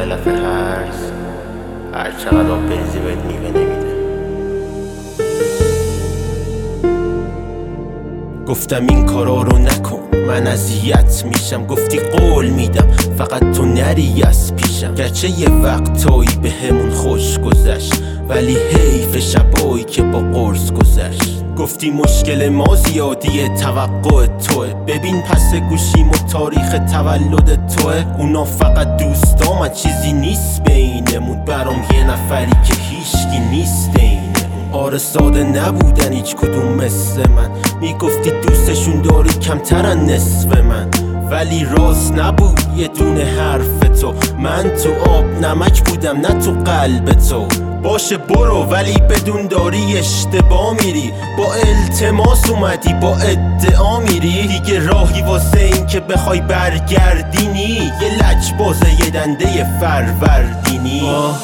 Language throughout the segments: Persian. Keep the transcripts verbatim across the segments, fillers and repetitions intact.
علف هرز هر چقدر آب بریزی بهت میوه نمیده. گفتم این کارا رو نکن من اذیت میشم، گفتی قول میدم فقط تو نری از پیشم. گرچه یه وقتایی به همون خوش گذشت ولی حیف شبایی که با قرص گذشت. گفتی مشکل ما زیادیه توقع توه، ببین پس گوشیم و تاریخ تولد توه. اونا فقط دوستا من چیزی نیست بینمون، برام یه نفری که هیچکی نیست اینه. آره ساده نبودن هیچ کدوم مثل من، میگفتی دوستشون داری کمترن نصف من، ولی راست نبود یه دونه حرف تو. من تو آب نمک بودم نه تو قلب تو. باشه برو ولی بدون داری اشتباه میری، با التماس اومدی با ادعا میری. دیگه راهی واسه این که بخوای برگردینی، یه لجبازه یه دنده فروردینی.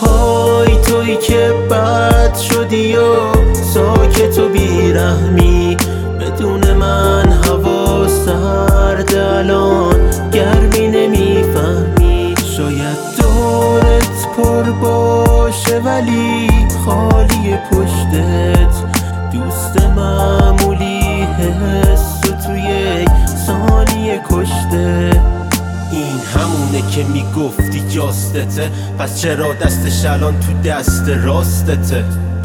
آهای تویی که بد شدی و ساکت و بیرحمی، بدون من هوا سرد الان گرمی نمیفهمی. شاید دورت پر باشه ولی خالی پشتت، دوست معمولی حس تو یک ثانیه کشته. این همونه که میگفتی جاستته، پس چرا دستش الان تو دست راستته؟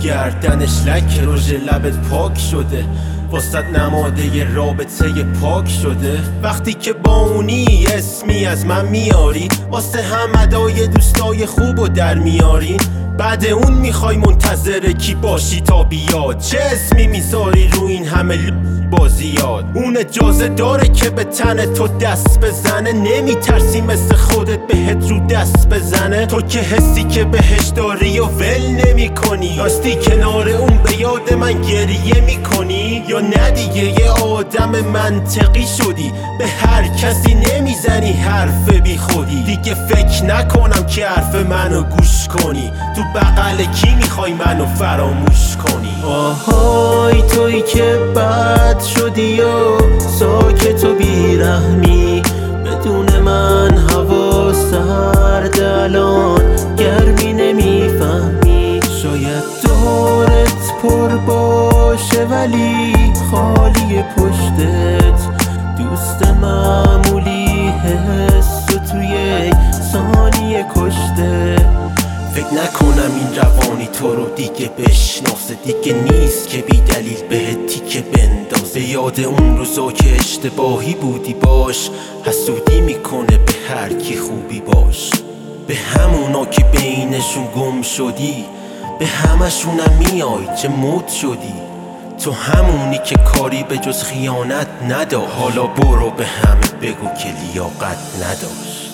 گردنش لک روژ لبت پاک شده، واسط نماده ی رابطه ی پاک شده. وقتی که با اونی اسمی از من میاری، واسه هم ادای دوستای خوبو در میارین. بعد اون میخوای منتظر کی باشی تا بیاد؟ چه اسمی میذاری رو این همه بازیات؟ اون اجازه داره که به تن تو دست بزنه، نمیترسی مثل خودت بهت رو دست بزنه؟ تو که حسی که بهش داری و ول نمی کنی، راستی کنار اون به یاد من گریه میکنی؟ یا نه دیگه یه آدم منطقی شدی، به هر کسی نمیزنی حرف بی خودی؟ دیگه فکر نکنم که حرف منو گوش کنی، تو بغل کی میخوای منو فراموش کنی؟ آهای تویی که بد شدی و ساکت و بیرحمی، بدون من هوا سرد الان گرمی نمیفهمی. شاید دورت پر باشه ولی خالی پشتت، دوست معمولی حس تو یک ثانیه کشته. فکر نکنم این روانی تو رو دیگه بشناسه، دیگه نیست که بی دلیل بهت تیکه بندازه. یاد اون روزا که اشتباهی بودی باش، حسودی میکنه به هر کی خوبی باش. به همونا که بینشون گم شدی، به همشونم میای چه مد شدی. تو همونی که کاری به جز خیانت نداشت، حالا برو به همه بگو که لیاقت نداشت.